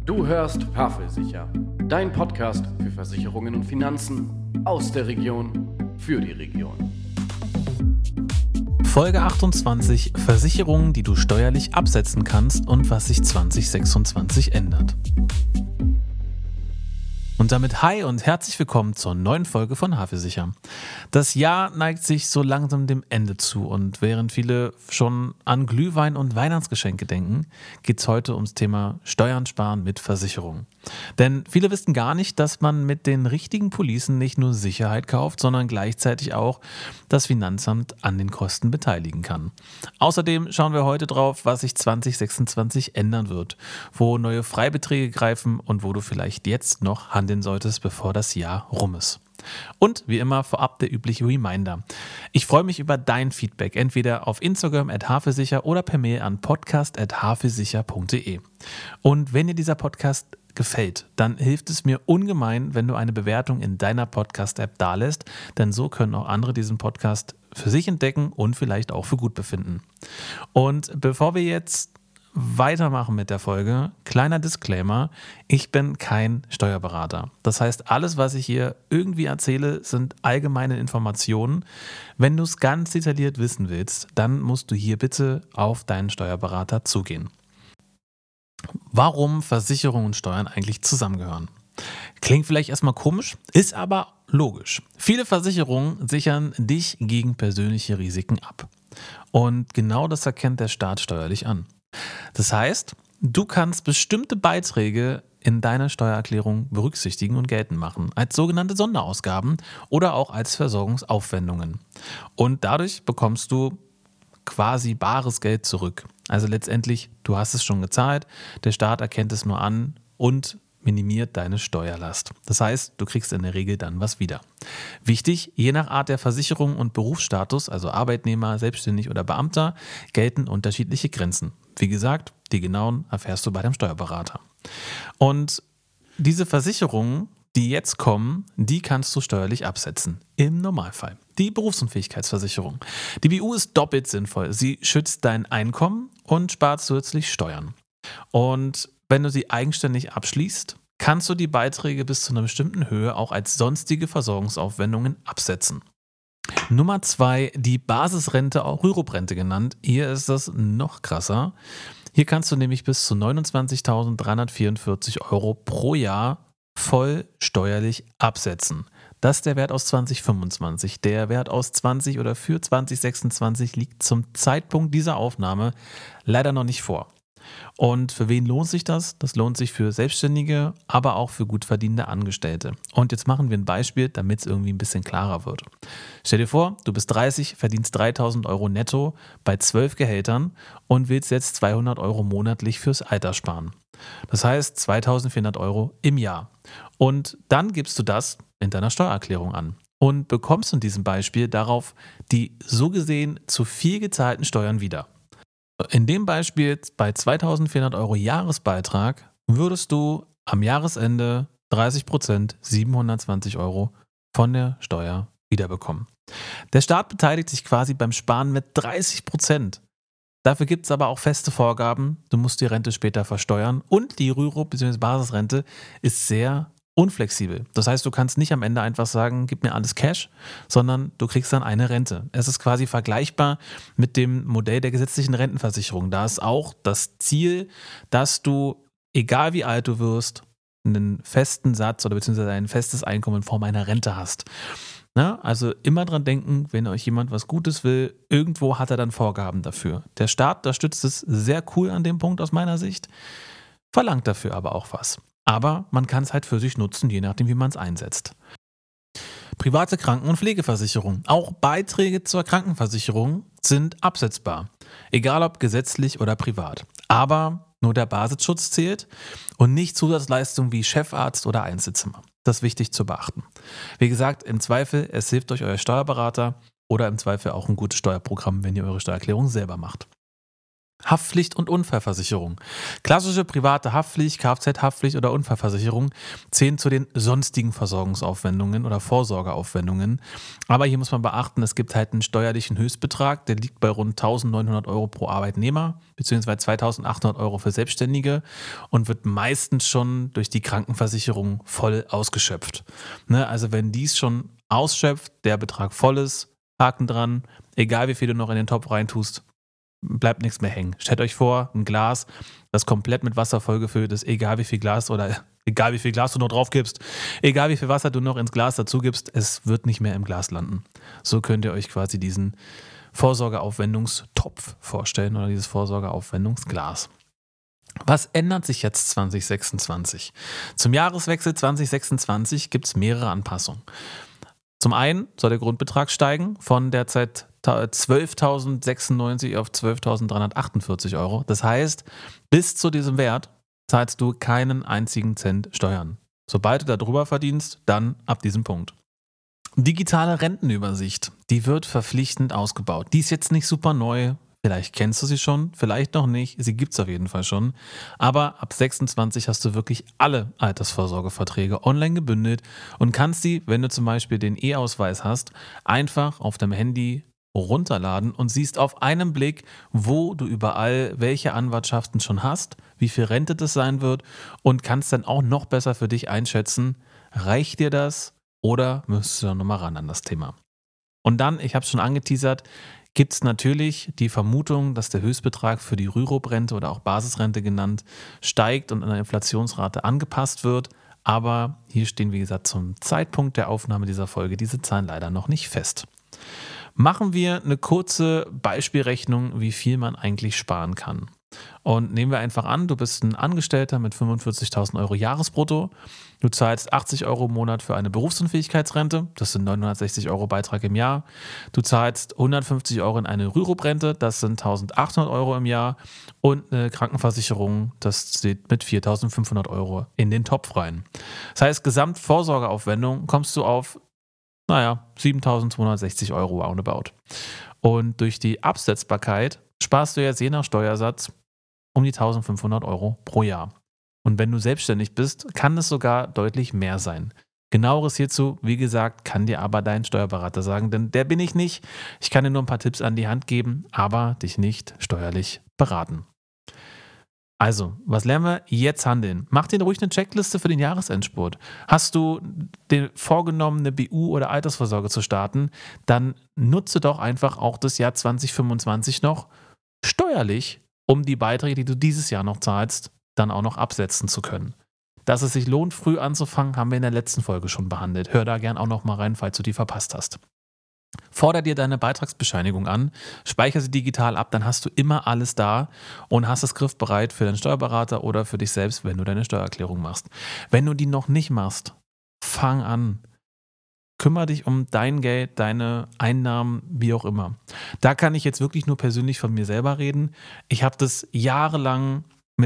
Du hörst Havelsicher, dein Podcast für Versicherungen und Finanzen aus der Region für die Region. Folge 28: Versicherungen, die du steuerlich absetzen kannst und was sich 2026 ändert. Und damit hi und herzlich willkommen zur neuen Folge von Havelsicher. Das Jahr neigt sich so langsam dem Ende zu und während viele schon an Glühwein und Weihnachtsgeschenke denken, geht es heute ums Thema Steuern sparen mit Versicherungen. Denn viele wissen gar nicht, dass man mit den richtigen Policen nicht nur Sicherheit kauft, sondern gleichzeitig auch das Finanzamt an den Kosten beteiligen kann. Außerdem schauen wir heute drauf, was sich 2026 ändern wird, wo neue Freibeträge greifen und wo du vielleicht jetzt noch handeln solltest, bevor das Jahr rum ist. Und wie immer vorab der übliche Reminder. Ich freue mich über dein Feedback, entweder auf Instagram @havelsicher oder per Mail an podcast@havelsicher.de. Und wenn dir dieser Podcast gefällt, dann hilft es mir ungemein, wenn du eine Bewertung in deiner Podcast-App dalässt, denn so können auch andere diesen Podcast für sich entdecken und vielleicht auch für gut befinden. Und bevor wir jetzt weitermachen mit der Folge, kleiner Disclaimer: Ich bin kein Steuerberater. Das heißt, alles, was ich hier irgendwie erzähle, sind allgemeine Informationen. Wenn du es ganz detailliert wissen willst, dann musst du hier bitte auf deinen Steuerberater zugehen. Warum Versicherung und Steuern eigentlich zusammengehören. Klingt vielleicht erstmal komisch, ist aber logisch. Viele Versicherungen sichern dich gegen persönliche Risiken ab. Und genau das erkennt der Staat steuerlich an. Das heißt, du kannst bestimmte Beiträge in deiner Steuererklärung berücksichtigen und geltend machen, als sogenannte Sonderausgaben oder auch als Versorgungsaufwendungen. Und dadurch bekommst du quasi bares Geld zurück. Also letztendlich, du hast es schon gezahlt, der Staat erkennt es nur an und minimiert deine Steuerlast. Das heißt, du kriegst in der Regel dann was wieder. Wichtig, je nach Art der Versicherung und Berufsstatus, also Arbeitnehmer, Selbstständig oder Beamter, gelten unterschiedliche Grenzen. Wie gesagt, die genauen erfährst du bei dem Steuerberater. Und diese Versicherungen, die jetzt kommen, die kannst du steuerlich absetzen. Im Normalfall. Die Berufsunfähigkeitsversicherung. Die BU ist doppelt sinnvoll. Sie schützt dein Einkommen und spart zusätzlich Steuern. Und wenn du sie eigenständig abschließt, kannst du die Beiträge bis zu einer bestimmten Höhe auch als sonstige Versorgungsaufwendungen absetzen. Nummer 2, die Basisrente, auch Rürup-Rente genannt. Hier ist das noch krasser. Hier kannst du nämlich bis zu 29.344 Euro pro Jahr voll steuerlich absetzen. Das ist der Wert aus 2025. Der Wert aus 20 oder für 2026 liegt zum Zeitpunkt dieser Aufnahme leider noch nicht vor. Und für wen lohnt sich das? Das lohnt sich für Selbstständige, aber auch für gut verdienende Angestellte. Und jetzt machen wir ein Beispiel, damit es irgendwie ein bisschen klarer wird. Stell dir vor, du bist 30, verdienst 3.000 Euro netto bei 12 Gehältern und willst jetzt 200 Euro monatlich fürs Alter sparen. Das heißt 2.400 Euro im Jahr. Und dann gibst du das in deiner Steuererklärung an und bekommst in diesem Beispiel darauf die so gesehen zu viel gezahlten Steuern wieder. In dem Beispiel bei 2.400 Euro Jahresbeitrag würdest du am Jahresende 30%, 720 Euro von der Steuer wiederbekommen. Der Staat beteiligt sich quasi beim Sparen mit 30%. Dafür gibt es aber auch feste Vorgaben. Du musst die Rente später versteuern und die Rürup bzw. Basisrente ist sehr unflexibel. Das heißt, du kannst nicht am Ende einfach sagen, gib mir alles Cash, sondern du kriegst dann eine Rente. Es ist quasi vergleichbar mit dem Modell der gesetzlichen Rentenversicherung. Da ist auch das Ziel, dass du, egal wie alt du wirst, einen festen Satz oder beziehungsweise ein festes Einkommen in Form einer Rente hast. Na, also immer dran denken, wenn euch jemand was Gutes will, irgendwo hat er dann Vorgaben dafür. Der Staat unterstützt es sehr cool an dem Punkt aus meiner Sicht, verlangt dafür aber auch was. Aber man kann es halt für sich nutzen, je nachdem, wie man es einsetzt. Private Kranken- und Pflegeversicherung. Auch Beiträge zur Krankenversicherung sind absetzbar. Egal ob gesetzlich oder privat. Aber nur der Basisschutz zählt und nicht Zusatzleistungen wie Chefarzt oder Einzelzimmer. Das ist wichtig zu beachten. Wie gesagt, im Zweifel, es hilft euch euer Steuerberater oder im Zweifel auch ein gutes Steuerprogramm, wenn ihr eure Steuererklärung selber macht. Haftpflicht und Unfallversicherung. Klassische private Haftpflicht, Kfz-Haftpflicht oder Unfallversicherung zählen zu den sonstigen Versorgungsaufwendungen oder Vorsorgeaufwendungen. Aber hier muss man beachten, es gibt halt einen steuerlichen Höchstbetrag, der liegt bei rund 1.900 Euro pro Arbeitnehmer bzw. 2.800 Euro für Selbstständige und wird meistens schon durch die Krankenversicherung voll ausgeschöpft. Ne? Also wenn dies schon ausschöpft, der Betrag voll ist, Haken dran, egal wie viel du noch in den Topf reintust, bleibt nichts mehr hängen. Stellt euch vor, ein Glas, das komplett mit Wasser vollgefüllt ist, egal wie viel Glas du noch drauf gibst, egal wie viel Wasser du noch ins Glas dazu gibst, es wird nicht mehr im Glas landen. So könnt ihr euch quasi diesen Vorsorgeaufwendungstopf vorstellen oder dieses Vorsorgeaufwendungsglas. Was ändert sich jetzt 2026? Zum Jahreswechsel 2026 gibt es mehrere Anpassungen. Zum einen soll der Grundbetrag steigen von derzeit 12.096 auf 12.348 Euro. Das heißt, bis zu diesem Wert zahlst du keinen einzigen Cent Steuern. Sobald du da drüber verdienst, dann ab diesem Punkt. Digitale Rentenübersicht, die wird verpflichtend ausgebaut. Die ist jetzt nicht super neu. Vielleicht kennst du sie schon, vielleicht noch nicht. Sie gibt es auf jeden Fall schon. Aber ab 26 hast du wirklich alle Altersvorsorgeverträge online gebündelt und kannst sie, wenn du zum Beispiel den E-Ausweis hast, einfach auf deinem Handy runterladen und siehst auf einen Blick, wo du überall welche Anwartschaften schon hast, wie viel Rente das sein wird und kannst dann auch noch besser für dich einschätzen, reicht dir das oder müsstest du noch mal ran an das Thema. Und dann, ich habe es schon angeteasert, gibt es natürlich die Vermutung, dass der Höchstbetrag für die Rürup-Rente oder auch Basisrente genannt steigt und an der Inflationsrate angepasst wird. Aber hier stehen, wie gesagt, zum Zeitpunkt der Aufnahme dieser Folge diese Zahlen leider noch nicht fest. Machen wir eine kurze Beispielrechnung, wie viel man eigentlich sparen kann. Und nehmen wir einfach an, du bist ein Angestellter mit 45.000 Euro Jahresbrutto. Du zahlst 80 Euro im Monat für eine Berufsunfähigkeitsrente. Das sind 960 Euro Beitrag im Jahr. Du zahlst 150 Euro in eine Rürup-Rente. Das sind 1.800 Euro im Jahr. Und eine Krankenversicherung, das steht mit 4.500 Euro in den Topf rein. Das heißt, Gesamtvorsorgeaufwendung kommst du auf 7.260 Euro roundabout. Und durch die Absetzbarkeit sparst du jetzt je nach Steuersatz um die 1.500 Euro pro Jahr. Und wenn du selbstständig bist, kann es sogar deutlich mehr sein. Genaueres hierzu, wie gesagt, kann dir aber dein Steuerberater sagen, denn der bin ich nicht. Ich kann dir nur ein paar Tipps an die Hand geben, aber dich nicht steuerlich beraten. Also, was lernen wir? Jetzt handeln. Mach dir ruhig eine Checkliste für den Jahresendspurt. Hast du dir vorgenommen, eine BU oder Altersvorsorge zu starten, dann nutze doch einfach auch das Jahr 2025 noch steuerlich, um die Beiträge, die du dieses Jahr noch zahlst, dann auch noch absetzen zu können. Dass es sich lohnt, früh anzufangen, haben wir in der letzten Folge schon behandelt. Hör da gern auch noch mal rein, falls du die verpasst hast. Forder dir deine Beitragsbescheinigung an, speichere sie digital ab, dann hast du immer alles da und hast es griffbereit für deinen Steuerberater oder für dich selbst, wenn du deine Steuererklärung machst. Wenn du die noch nicht machst, fang an. Kümmere dich um dein Geld, deine Einnahmen, wie auch immer. Da kann ich jetzt wirklich nur persönlich von mir selber reden. Ich habe das jahrelang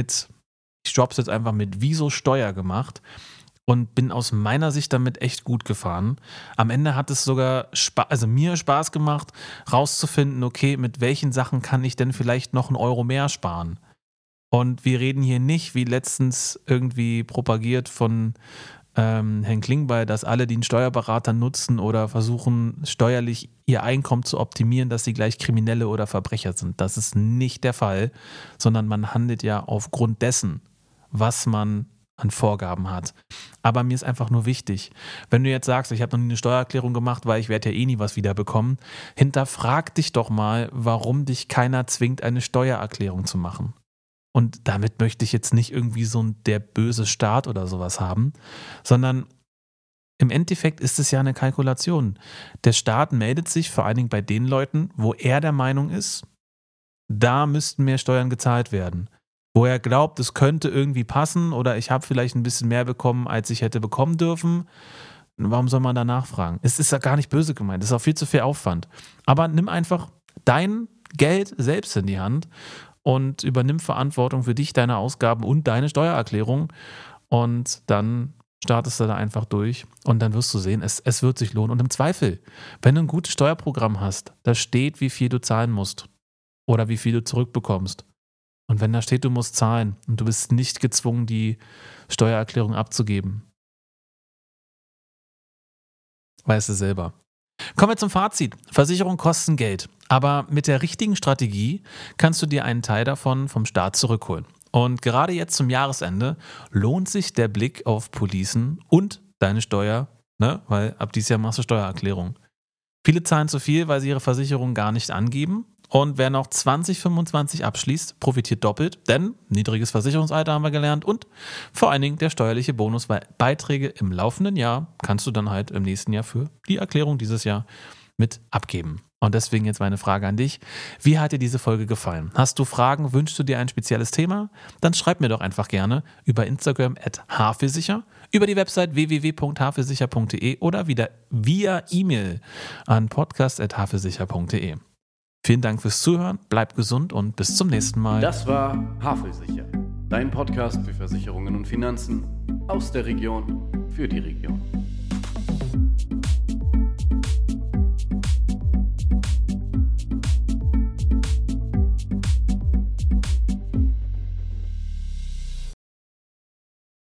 ich droppe es jetzt einfach mit Wieso Steuer gemacht und bin aus meiner Sicht damit echt gut gefahren. Am Ende hat es sogar mir Spaß gemacht, rauszufinden, okay, mit welchen Sachen kann ich denn vielleicht noch 1 Euro mehr sparen? Und wir reden hier nicht, wie letztens irgendwie propagiert von Herrn Klingbeil, dass alle, die einen Steuerberater nutzen oder versuchen, steuerlich ihr Einkommen zu optimieren, dass sie gleich Kriminelle oder Verbrecher sind. Das ist nicht der Fall, sondern man handelt ja aufgrund dessen, was man an Vorgaben hat. Aber mir ist einfach nur wichtig, wenn du jetzt sagst, ich habe noch nie eine Steuererklärung gemacht, weil ich werde ja eh nie was wiederbekommen, hinterfrag dich doch mal, warum dich keiner zwingt, eine Steuererklärung zu machen. Und damit möchte ich jetzt nicht irgendwie so der böse Staat oder sowas haben, sondern im Endeffekt ist es ja eine Kalkulation. Der Staat meldet sich vor allen Dingen bei den Leuten, wo er der Meinung ist, da müssten mehr Steuern gezahlt werden. Wo er glaubt, es könnte irgendwie passen oder ich habe vielleicht ein bisschen mehr bekommen, als ich hätte bekommen dürfen. Warum soll man da nachfragen? Es ist ja gar nicht böse gemeint, es ist auch viel zu viel Aufwand. Aber nimm einfach dein Geld selbst in die Hand und übernimm Verantwortung für dich, deine Ausgaben und deine Steuererklärung und dann startest du da einfach durch und dann wirst du sehen, es wird sich lohnen. Und im Zweifel, wenn du ein gutes Steuerprogramm hast, da steht, wie viel du zahlen musst oder wie viel du zurückbekommst, Und wenn da steht, du musst zahlen und du bist nicht gezwungen, die Steuererklärung abzugeben, weißt du selber. Kommen wir zum Fazit. Versicherungen kosten Geld, aber mit der richtigen Strategie kannst du dir einen Teil davon vom Staat zurückholen. Und gerade jetzt zum Jahresende lohnt sich der Blick auf Policen und deine Steuer, ne? Weil ab dieses Jahr machst du Steuererklärung. Viele zahlen zu viel, weil sie ihre Versicherung gar nicht angeben. Und wer noch 2025 abschließt, profitiert doppelt, denn niedriges Versicherungsalter haben wir gelernt und vor allen Dingen der steuerliche Bonus, weil Beiträge im laufenden Jahr kannst du dann halt im nächsten Jahr für die Erklärung dieses Jahr mit abgeben. Und deswegen jetzt meine Frage an dich. Wie hat dir diese Folge gefallen? Hast du Fragen? Wünschst du dir ein spezielles Thema? Dann schreib mir doch einfach gerne über Instagram @havelsicher, über die Website www.havelsicher.de oder wieder via E-Mail an podcast@havelsicher.de. Vielen Dank fürs Zuhören, bleib gesund und bis zum nächsten Mal. Das war Havelsicher, dein Podcast für Versicherungen und Finanzen aus der Region für die Region.